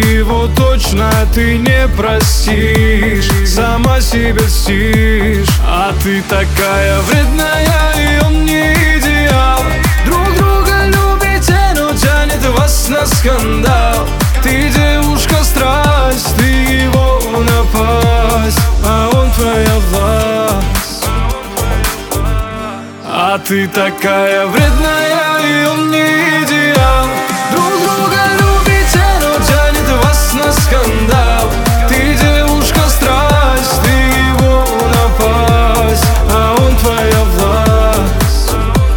его точно ты не простишь, сама себя льстишь. А ты такая вредная, и он не идеал. Друг друга любите, но тянет вас на скандал. Ты девушка страсть, ты его напасть, а он твоя власть. А ты такая вредная, и он не идеал. Друг друга любите, но тянет вас на скандал. Ты девушка страсть, ты его напасть, а он твоя власть.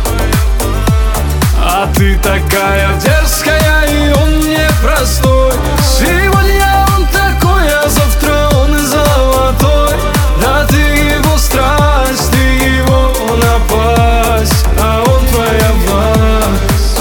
А ты такая дерзкая, и он непростой. Сегодня он такой, а завтра он золотой. Да ты его страсть, ты его напасть, а он твоя власть.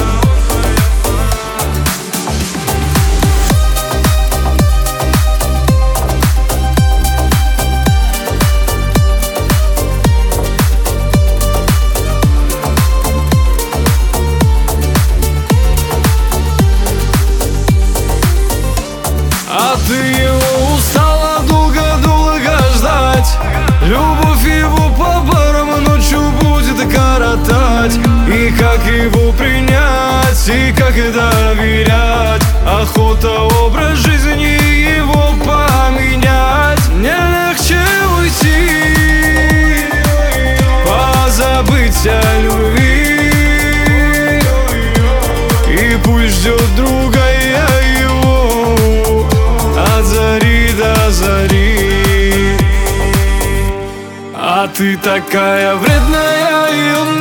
А ты его устала долго-долго ждать. Любовь его по барам ночью будет коротать. И как его принять, и как доверять? Охота образ жизни его поменять. Мне легче уйти, позабыть о любви. И пусть ждет друга я его от зари до зари. А ты такая вредная, и он